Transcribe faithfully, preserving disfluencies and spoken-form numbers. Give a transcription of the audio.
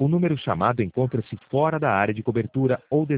O número chamado encontra-se fora da área de cobertura ou